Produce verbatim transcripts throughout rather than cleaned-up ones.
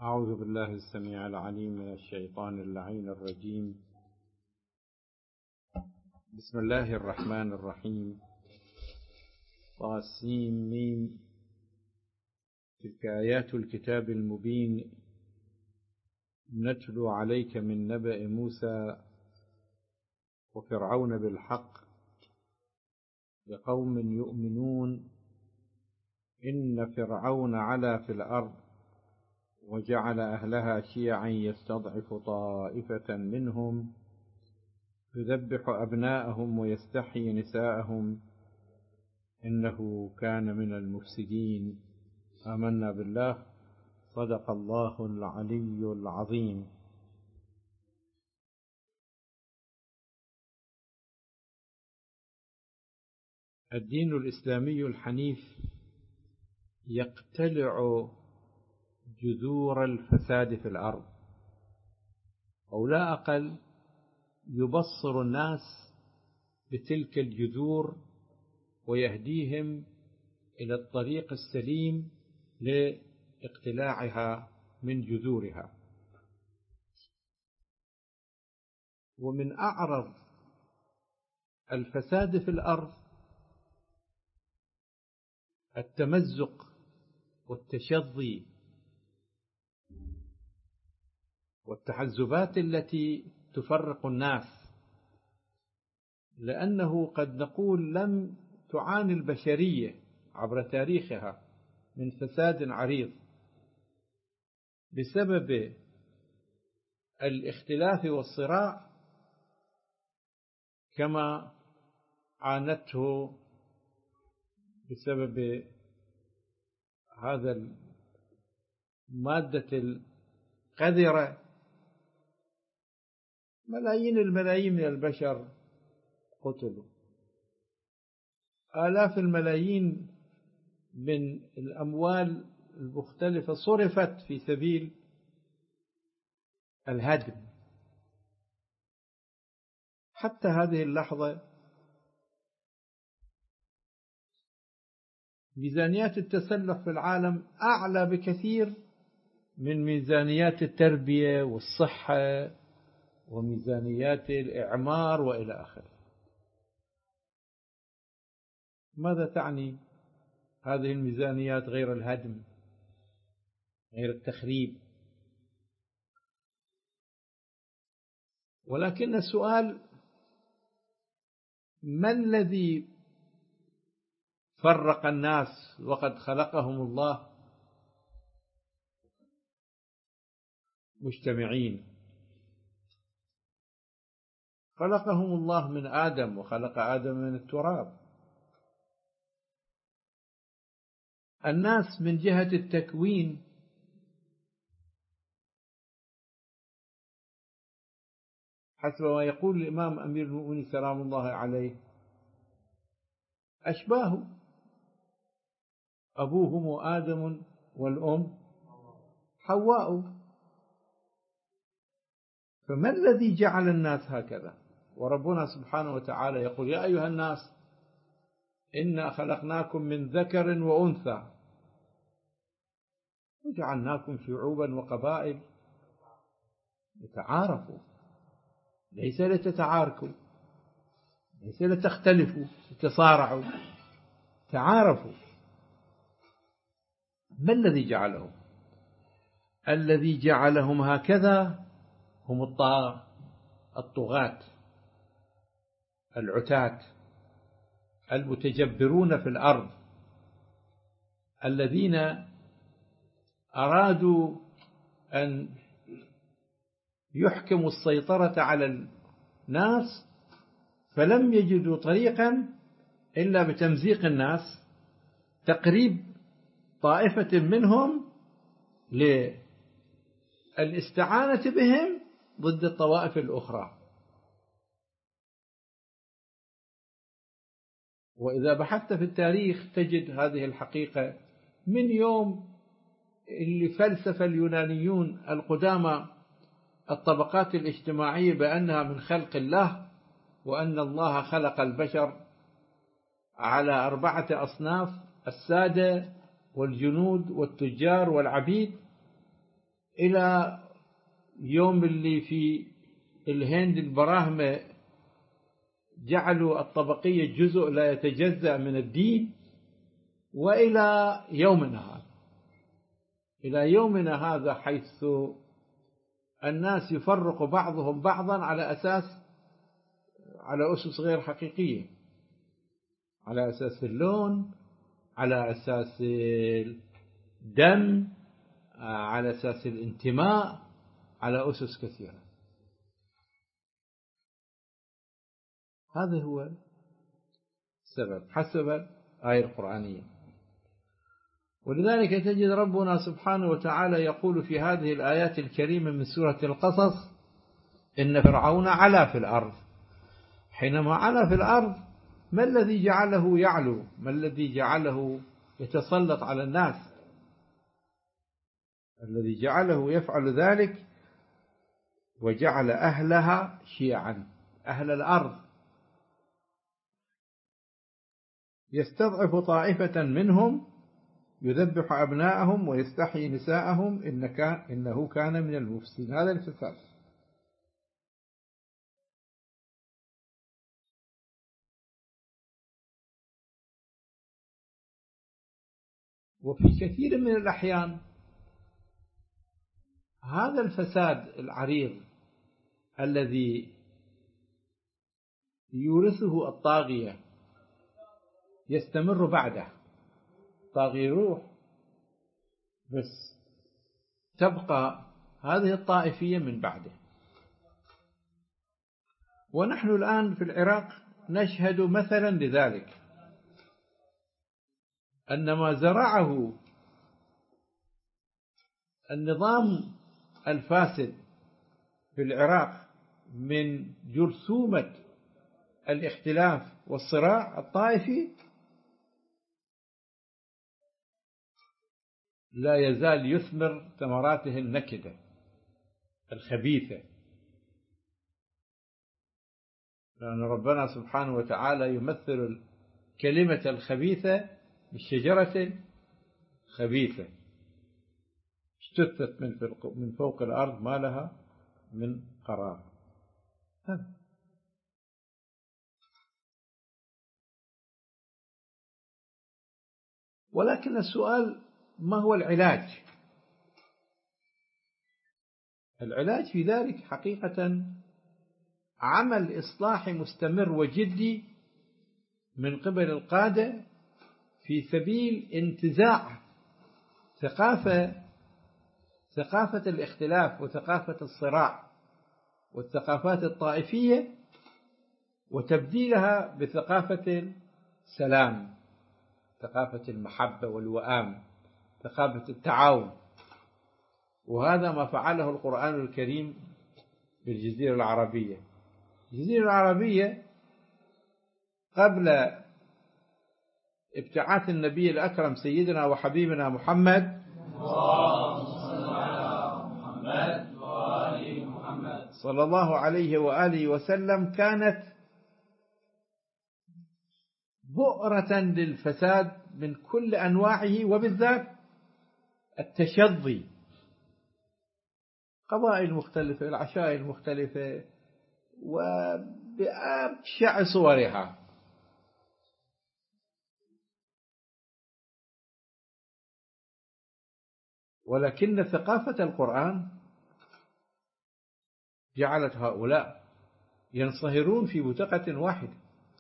أعوذ بالله السميع العليم من الشيطان اللعين الرجيم. بسم الله الرحمن الرحيم. طاسيم ميم. تلك آيات الكتاب المبين نتلو عليك من نبأ موسى وفرعون بالحق لقوم يؤمنون. إن فرعون علا في الأرض وجعل أهلها شيعا يستضعف طائفة منهم يذبح أبناءهم ويستحيي نساءهم إنه كان من المفسدين. آمنا بالله. صدق الله العلي العظيم. الدين الإسلامي الحنيف يقتلع جذور الفساد في الأرض، أو لا أقل يبصر الناس بتلك الجذور ويهديهم إلى الطريق السليم لاقتلاعها من جذورها. ومن أعرض الفساد في الأرض التمزق والتشظي والتحزبات التي تفرق الناس، لأنه قد نقول لم تعاني البشرية عبر تاريخها من فساد عريض بسبب الاختلاف والصراع كما عانته بسبب هذا المادة القذرة. ملايين الملايين من البشر قتلوا، آلاف الملايين من الأموال المختلفة صرفت في سبيل الهدم. حتى هذه اللحظة ميزانيات التسلح في العالم أعلى بكثير من ميزانيات التربية والصحة وميزانيات الإعمار وإلى آخره. ماذا تعني هذه الميزانيات غير الهدم، غير التخريب؟ ولكن السؤال: ما الذي فرق الناس وقد خلقهم الله مجتمعين؟ خلقهم الله من آدم، وخلق آدم من التراب. الناس من جهة التكوين حسب ما يقول الإمام أمير المؤمنين سلام الله عليه أشباه، أبوهم آدم والأم حواء. فما الذي جعل الناس هكذا؟ وربنا سبحانه وتعالى يقول: يا أيها الناس إنا خلقناكم من ذكر وأنثى وجعلناكم شعوبا وقبائل لتعارفوا، ليس لتتعاركوا، ليس لتختلفوا لتصارعوا، تعارفوا. ما الذي جعلهم؟ الذي جعلهم هكذا هم الطغاة العتاة المتجبرون في الأرض، الذين أرادوا أن يحكموا السيطرة على الناس، فلم يجدوا طريقا إلا بتمزيق الناس، تقريب طائفة منهم للاستعانة بهم ضد الطوائف الأخرى. وإذا بحثت في التاريخ تجد هذه الحقيقة من يوم اللي فلسف اليونانيون القدامى الطبقات الاجتماعية بأنها من خلق الله، وأن الله خلق البشر على أربعة أصناف: السادة والجنود والتجار والعبيد، إلى يوم اللي في الهند البراهمة جعلوا الطبقية جزء لا يتجزأ من الدين، وإلى يومنا هذا، إلى يومنا هذا حيث الناس يفرق بعضهم بعضا على أساس على أسس غير حقيقية، على أساس اللون، على أساس الدم، على أساس الانتماء، على أسس كثيرة. هذا هو السبب حسب الآية القرآنية. ولذلك تجد ربنا سبحانه وتعالى يقول في هذه الآيات الكريمة من سورة القصص: إن فرعون علا في الأرض. حينما علا في الأرض، ما الذي جعله يعلو؟ ما الذي جعله يتسلط على الناس؟ الذي جعله يفعل ذلك وجعل أهلها شيعا، أهل الأرض، يستضعف طائفة منهم يذبح أبناءهم ويستحيي نساءهم إنه كان من المفسدين. هذا الفساد. وفي كثير من الأحيان هذا الفساد العريض الذي يورثه الطاغية يستمر بعده. طاغي يروح بس تبقى هذه الطائفية من بعده. ونحن الآن في العراق نشهد مثلا لذلك، أن ما زرعه النظام الفاسد في العراق من جرثومة الاختلاف والصراع الطائفي لا يزال يثمر ثمراته النكدة الخبيثة، لأن ربنا سبحانه وتعالى يمثل الكلمة الخبيثة بالشجرة خبيثة اجتثت من فوق الأرض ما لها من قرار. ولكن السؤال: ما هو العلاج؟ العلاج في ذلك حقيقة عمل إصلاحي مستمر وجدي من قبل القادة في سبيل انتزاع ثقافة ثقافة الاختلاف وثقافة الصراع والثقافات الطائفية، وتبديلها بثقافة السلام، ثقافة المحبة والوئام، ثقافة التعاون. وهذا ما فعله القرآن الكريم بالجزيرة العربية. الجزيرة العربية قبل ابتعاث النبي الأكرم سيدنا وحبيبنا محمد صلى الله عليه وآله وسلم كانت بؤرة للفساد من كل أنواعه، وبالذات التشظي، قبائل مختلفة، العشائر المختلفة، وبأبشع صورها. ولكن ثقافة القرآن جعلت هؤلاء ينصهرون في بتقة واحدة،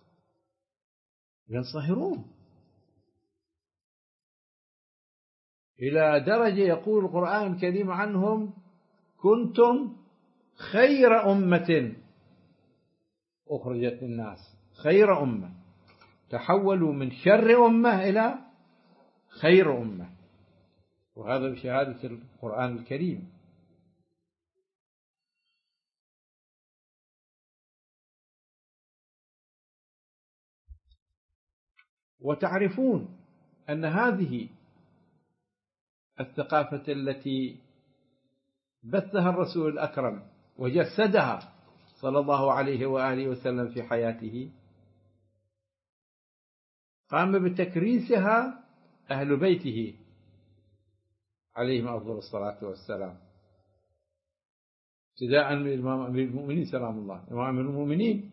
ينصهرون إلى درجة يقول القرآن الكريم عنهم: كنتم خير أمة أخرجت للناس. خير أمة، تحولوا من شر أمة إلى خير أمة، وهذا بشهادة القرآن الكريم. وتعرفون أن هذه الثقافة التي بثها الرسول الأكرم وجسدها صلى الله عليه وآله وسلم في حياته، قام بتكريسها أهل بيته عليهم أفضل الصلاة والسلام. ابتداء من الإمام أمير المؤمنين سلام الله. الإمام أمير المؤمنين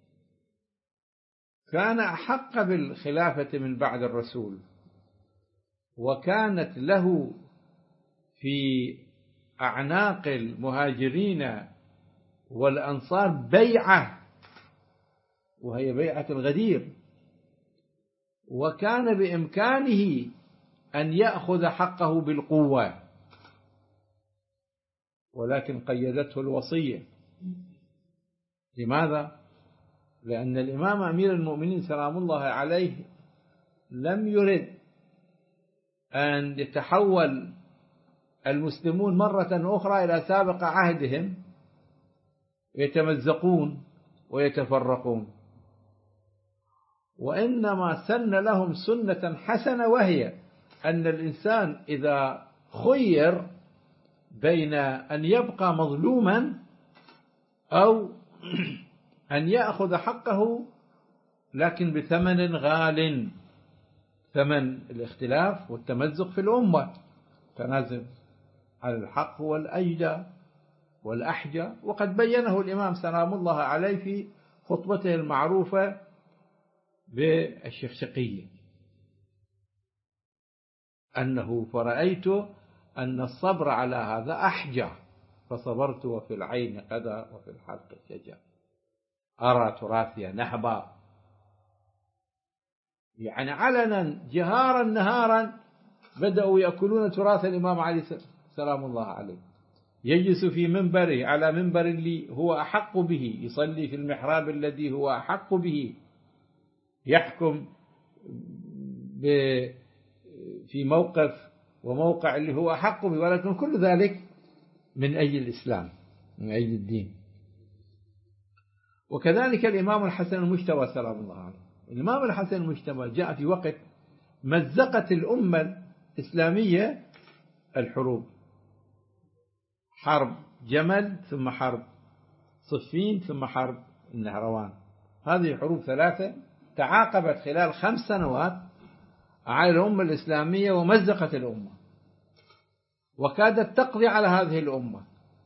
كان أحق بالخلافة من بعد الرسول، وكانت له في أعناق المهاجرين والأنصار بيعة، وهي بيعة الغدير، وكان بإمكانه أن يأخذ حقه بالقوة، ولكن قيدته الوصية. لماذا؟ لأن الإمام أمير المؤمنين سلام الله عليه لم يرد أن يتحول المسلمون مرة أخرى إلى سابق عهدهم يتمزقون ويتفرقون، وإنما سن لهم سنة حسنة، وهي أن الإنسان إذا خير بين أن يبقى مظلوما أو أن يأخذ حقه لكن بثمن غال، ثمن الاختلاف والتمزق في الأمة، تنازل على الحق والأجدى والأحجى. وقد بينه الإمام سلام الله عليه في خطبته المعروفة بالشقشقية، أنه فرأيت أن الصبر على هذا أحجى فصبرت، وفي العين قدى وفي الحلق شجى، أرى تراثي نهبا. يعني علنا جهارا نهارا بدأوا يأكلون تراث الإمام علي سلام الله عليه، يجلس في منبره على منبر اللي هو أحق به، يصلي في المحراب الذي هو أحق به، يحكم في موقف وموقع اللي هو أحق به، ولكن كل ذلك من أجل الإسلام، من أجل الدين. وكذلك الإمام الحسن المجتبى سلام الله عليه. الإمام الحسن المجتبى جاء في وقت مزقت الأمة الإسلامية الحروب، حرب جمل ثم حرب صفين ثم حرب النهروان. هذه حروب ثلاثة تعاقبت خلال خمس سنوات على الأمة الإسلامية ومزقت الأمة، وكادت تقضي على هذه الأمة.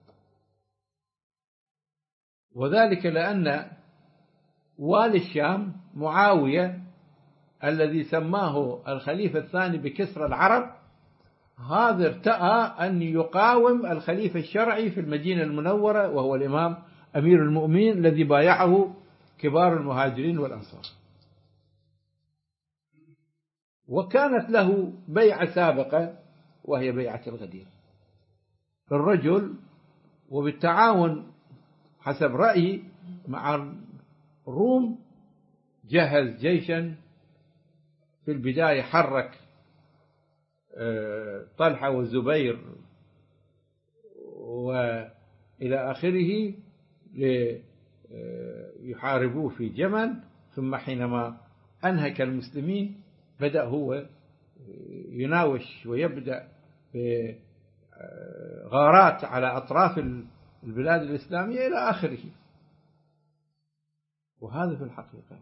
وذلك لأن والي الشام معاوية الذي سماه الخليفة الثاني بكسرى العرب، هذا ارتأى أن يقاوم الخليفة الشرعي في المدينة المنورة، وهو الإمام أمير المؤمنين الذي بايعه كبار المهاجرين والأنصار. وكانت له بيعة سابقة وهي بيعة الغدير. الرجل وبالتعاون حسب رأيي مع الروم جهز جيشا، في البداية حرك طلحة والزبير وإلى آخره ليحاربوه في جمل، ثم حينما أنهك المسلمين بدأ هو يناوش ويبدأ غارات على أطراف البلاد الإسلامية إلى آخره. وهذا في الحقيقة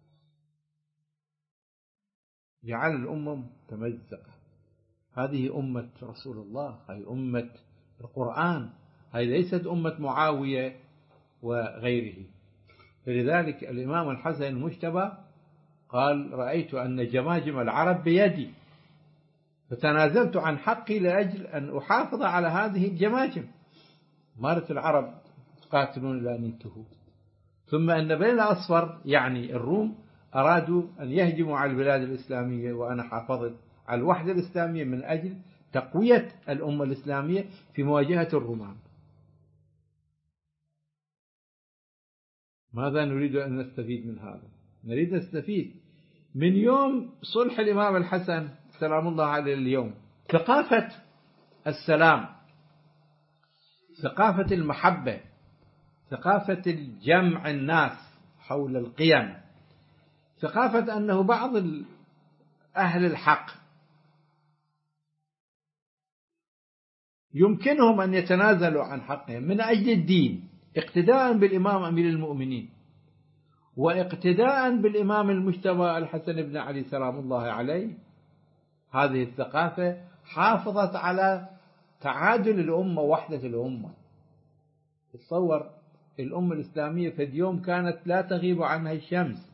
جعل الأمم تمزقة. هذه أمة رسول الله، هذه أمة القرآن، هذه ليست أمة معاوية وغيره. فلذلك الإمام الحسن المجتبى قال: رأيت أن جماجم العرب بيدي، فتنازلت عن حقي لأجل أن أحافظ على هذه الجماجم. مارت العرب قاتلون إلى أن ينتهوا. ثم أن بين الأصفر يعني الروم أرادوا أن يهجموا على البلاد الإسلامية، وأنا حافظت على الوحدة الإسلامية من أجل تقوية الأمة الإسلامية في مواجهة الرومان. ماذا نريد أن نستفيد من هذا؟ نريد نستفيد من يوم صلح الإمام الحسن سلام الله عليه اليوم ثقافة السلام، ثقافة المحبة، ثقافة الجمع الناس حول القيم، ثقافة أنه بعض أهل الحق يمكنهم أن يتنازلوا عن حقهم من أجل الدين، اقتداء بالإمام أمير المؤمنين واقتداء بالإمام المجتبى الحسن بن علي سلام الله عليه. هذه الثقافة حافظت على تعادل الأمة ووحدة الأمة. تصور الأمة الإسلامية في اليوم كانت لا تغيب عنها الشمس،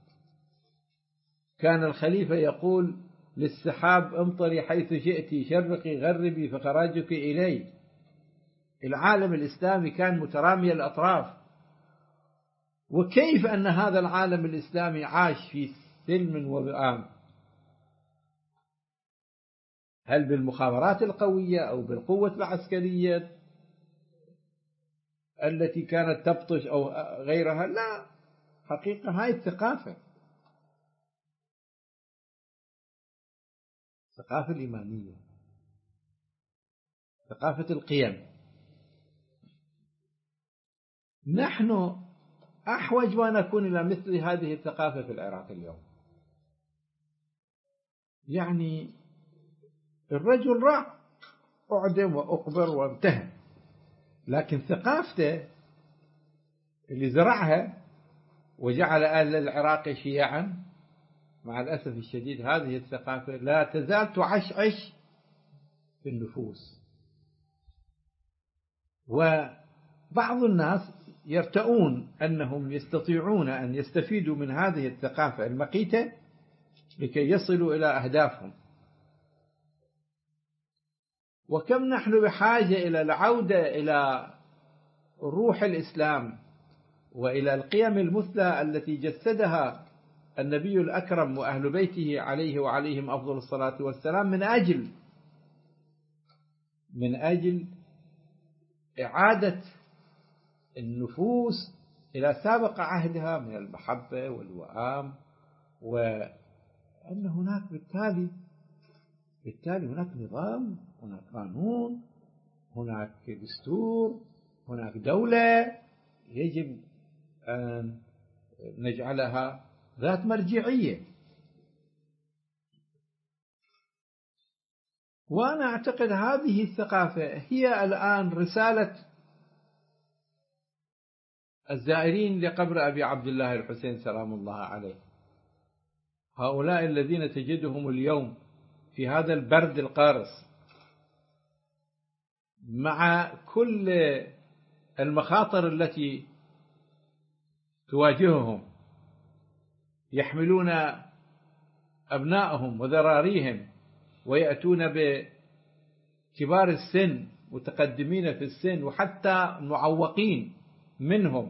كان الخليفة يقول للسحاب امطري حيث شئت، شرقي غربي فخراجك إلي. العالم الإسلامي كان مترامي الأطراف، وكيف أن هذا العالم الإسلامي عاش في سلم ووئام؟ هل بالمخابرات القوية أو بالقوة العسكرية التي كانت تبطش أو غيرها؟ لا، حقيقة هاي الثقافة، الثقافة الإيمانية، ثقافة القيم. نحن أحوج ما نكون إلى مثل هذه الثقافة في العراق اليوم. يعني الرجل راح أعدم وأقبر وانتهى، لكن ثقافته اللي زرعها وجعل أهل العراق شيعا، مع الأسف الشديد هذه الثقافة لا تزال تعشعش في النفوس. وبعض الناس يرتؤون أنهم يستطيعون أن يستفيدوا من هذه الثقافة المقيتة لكي يصلوا إلى أهدافهم. وكم نحن بحاجة إلى العودة إلى روح الإسلام وإلى القيم المثلى التي جسدها النبي الأكرم وأهل بيته عليه وعليهم أفضل الصلاة والسلام، من أجل من أجل إعادة النفوس إلى سابق عهدها من المحبة والوئام، وأن هناك بالتالي بالتالي هناك نظام، هناك قانون، هناك دستور، هناك دولة يجب أن نجعلها ذات مرجعية. وأنا أعتقد هذه الثقافة هي الآن رسالة الزائرين لقبر أبي عبد الله الحسين سلام الله عليه. هؤلاء الذين تجدهم اليوم في هذا البرد القارس مع كل المخاطر التي تواجههم، يحملون أبنائهم وذراريهم ويأتون بكبار السن متقدمين في السن وحتى المعوقين منهم،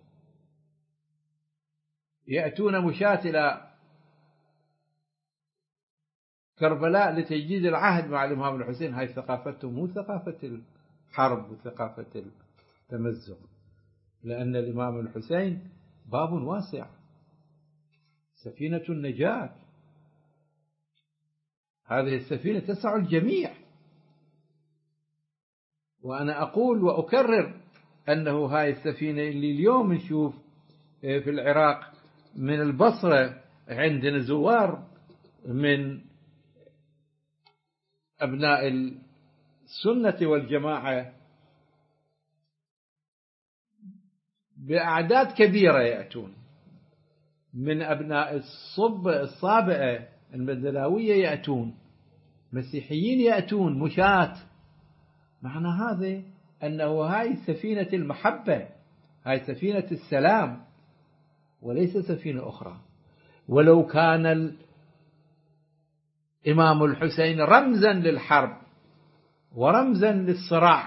يأتون مشاة إلى كربلاء لتجديد العهد مع الإمام الحسين. هاي ثقافتهم مو ثقافة الحرب وثقافة التمزق، لأن الإمام الحسين باب واسع، سفينة النجاة، هذه السفينة تسع الجميع. وأنا أقول وأكرر أنه هاي السفينة اللي اليوم نشوف في العراق من البصرة عندنا زوار من أبناء السنة والجماعة بأعداد كبيرة يأتون، من أبناء الصب الصابئة المدلاوية يأتون، مسيحيين يأتون مشاة. معنى هذا أنه هاي سفينة المحبة، هاي سفينة السلام، وليس سفينة أخرى. ولو كان الإمام الحسين رمزا للحرب ورمزا للصراع،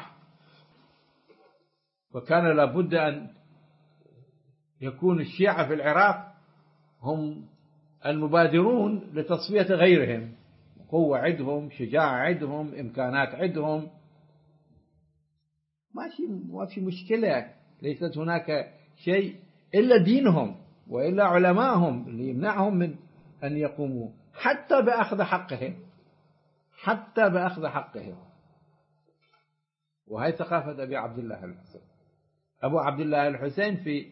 وكان لابد أن يكون الشيعة في العراق هم المبادرون لتصفية غيرهم، قوة عندهم، شجاعة عندهم، إمكانات عندهم، ما في مشكلة، ليست هناك شيء إلا دينهم وإلا علماءهم اللي يمنعهم من أن يقوموا حتى بأخذ حقهم، حتى بأخذ حقهم. وهي ثقافة أبي عبد الله الحسين. أبو عبد الله الحسين في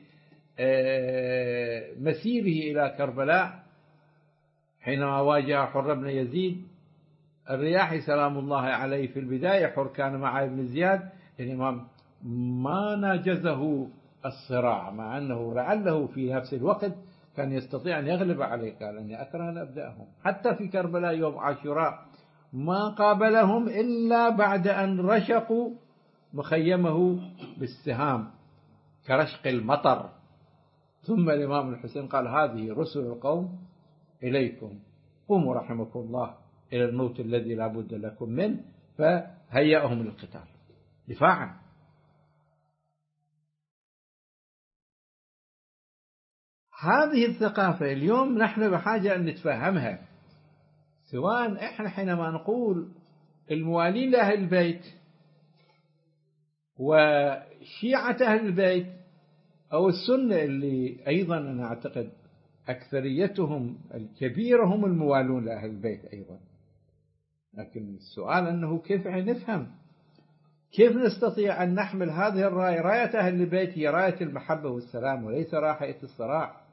مسيره إلى كربلاء حينما واجه حر بن يزيد الرياحي سلام الله عليه في البداية، حر كان مع ابن زياد، الإمام ما ناجزه الصراع، مع أنه لعله في نفس الوقت كان يستطيع أن يغلب عليه، قال أني أكره أن أبدأهم. حتى في كربلاء يوم عاشوراء ما قابلهم إلا بعد أن رشقوا مخيمه بالسهام كرشق المطر. ثم الإمام الحسين قال هذه رسل القوم إليكم، قوموا رحمكم الله إلى الموت الذي لا بد لكم منه، فهيأهم للقتال دفاعا. هذه الثقافة اليوم نحن بحاجة أن نتفهمها، سواء إحنا حينما نقول الموالين لأهل البيت وشيعة أهل البيت أو السنة اللي أيضا أنا أعتقد أكثريتهم الكبيرة هم الموالون لأهل البيت أيضا. لكن السؤال أنه كيف نفهم، كيف نستطيع أن نحمل هذه الراية، راية أهل البيت هي راية المحبة والسلام وليس راية الصراع.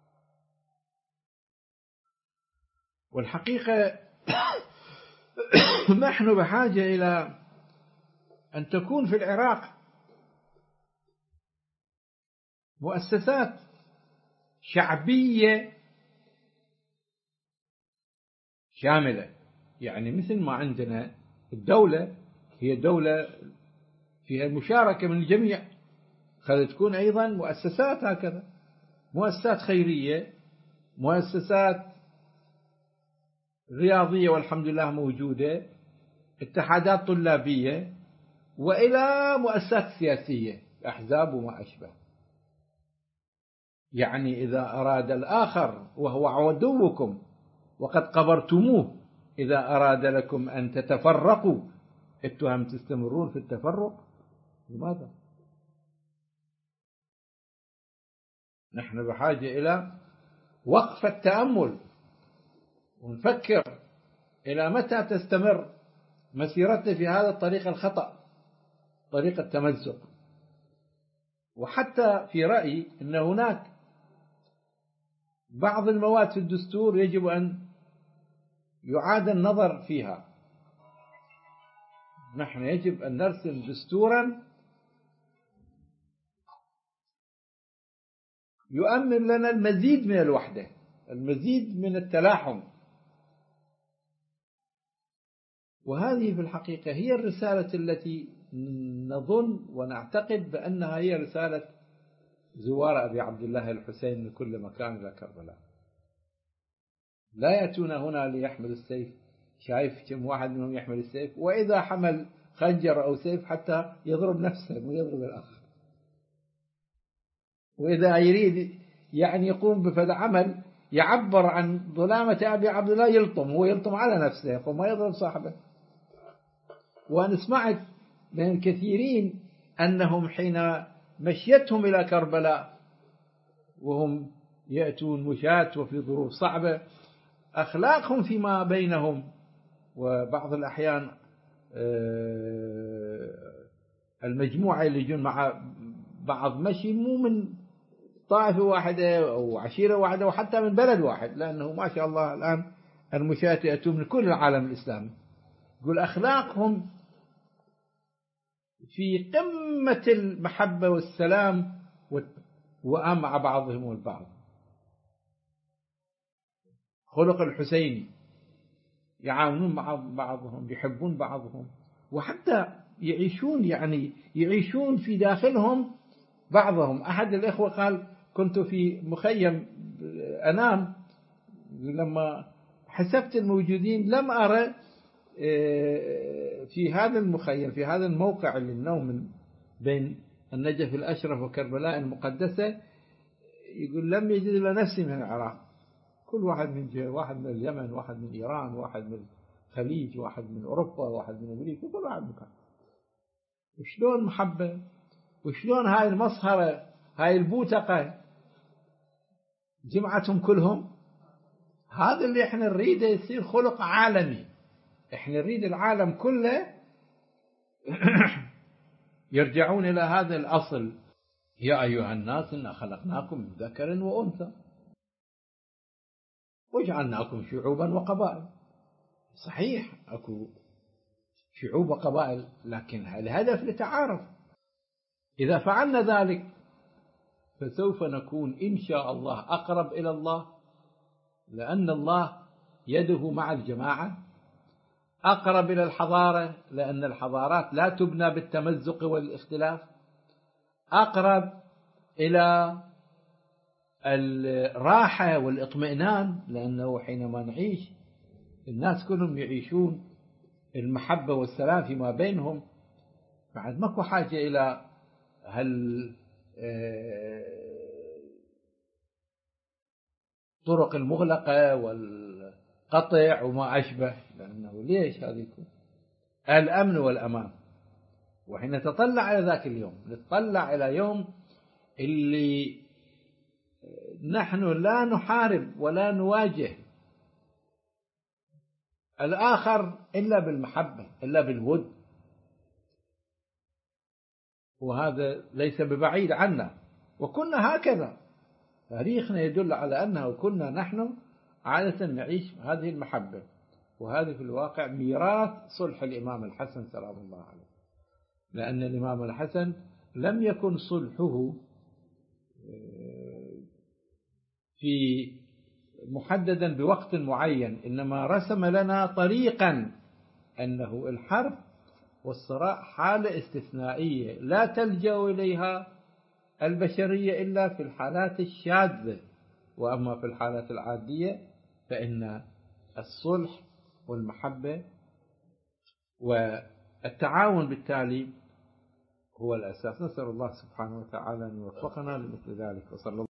والحقيقة نحن بحاجة إلى أن تكون في العراق مؤسسات شعبية شاملة، يعني مثل ما عندنا الدولة هي دولة فيها مشاركة من الجميع، خلت تكون أيضا مؤسسات هكذا، مؤسسات خيرية، مؤسسات رياضية والحمد لله موجودة، اتحادات طلابية، وإلى مؤسسات سياسية أحزاب وما أشبه. يعني إذا أراد الآخر وهو عدوكم وقد قبرتموه، إذا أراد لكم أن تتفرقوا أنتم تستمرون في التفرق، لماذا؟ نحن بحاجة إلى وقف التأمل ونفكر إلى متى تستمر مسيرتنا في هذا الطريق الخطأ، طريق التمزق. وحتى في رأيي أن هناك بعض المواد في الدستور يجب أن يعاد النظر فيها. نحن يجب أن نرسم دستورا يؤمن لنا المزيد من الوحدة، المزيد من التلاحم. وهذه في الحقيقة هي الرسالة التي نظن ونعتقد بأنها هي رسالة زوار أبي عبد الله الحسين من كل مكان إلى كربلاء. لا يأتون هنا ليحمل السيف، شايف كم واحد منهم يحمل السيف، وإذا حمل خنجر أو سيف حتى يضرب نفسه ويضرب الآخر، وإذا يريد يعني يقوم بفعل عمل يعبر عن ظلامة أبي عبد الله يلطم، هو يلطم على نفسه يقوم ما يضرب صاحبه. وأنا سمعت من الكثيرين أنهم حين مشيتهم إلى كربلاء وهم يأتون مشاة وفي ظروف صعبة، أخلاقهم فيما بينهم، وبعض الأحيان المجموعة اللي يجون مع بعض مشي مو من طائفة واحدة أو عشيرة واحدة وحتى من بلد واحد، لأنه ما شاء الله الآن المشاة يأتون من كل العالم الإسلامي. يقول أخلاقهم في قمة المحبة والسلام ومع بعضهم البعض. خلق الحسيني، يعاونون مع بعضهم، يحبون بعضهم، وحتى يعيشون يعني يعيشون في داخلهم بعضهم. أحد الإخوة قال كنت في مخيم أنام، لما حسبت الموجودين لم أرى في هذا المخيم في هذا الموقع اللي النوم بين النجف الأشرف وكربلاء المقدسة، يقول لم يجد إلا نفسي من العراق، كل واحد من جهة، واحد من اليمن، واحد من إيران، واحد من الخليج، واحد من أوروبا، واحد من أمريكا، كل واحد مكان. وشلون محبة، وشلون هاي المصهرة، هاي البوتقة جمعتهم كلهم. هذا اللي احنا نريده يصير خلق عالمي. احنا نريد العالم كله يرجعون إلى هذا الأصل: يا أيها الناس إنا خلقناكم من ذكر وأنثى وجعلناكم شعوبا وقبائل. صحيح أكو شعوب وقبائل، لكن الهدف لتعارف. إذا فعلنا ذلك فسوف نكون إن شاء الله أقرب إلى الله، لأن الله يده مع الجماعة. أقرب إلى الحضارة لأن الحضارات لا تبنى بالتمزق والاختلاف، أقرب إلى الراحة والاطمئنان لأنه حينما نعيش الناس كلهم يعيشون المحبة والسلام فيما بينهم، بعد ماكو حاجة إلى هال الطرق المغلقة والقطع وما أشبه، لأنه ليش هذه يكون الأمن والأمان. وحين نتطلع إلى ذاك اليوم نتطلع إلى يوم اللي نحن لا نحارب ولا نواجه الآخر إلا بالمحبة إلا بالود، وهذا ليس ببعيد عنا، وكنا هكذا. تاريخنا يدل على أنه كنا نحن عادة نعيش هذه المحبة، وهذه في الواقع ميراث صلح الإمام الحسن سلام الله عليه، لأن الإمام الحسن لم يكن صلحه في محددا بوقت معين، إنما رسم لنا طريقا أنه الحرب والصراع حالة استثنائية لا تلجأ إليها البشرية إلا في الحالات الشاذة، وأما في الحالات العادية فإن الصلح والمحبة والتعاون بالتالي هو الأساس. نسأل الله سبحانه وتعالى أن يوفقنا لمثل ذلك، وصلى الله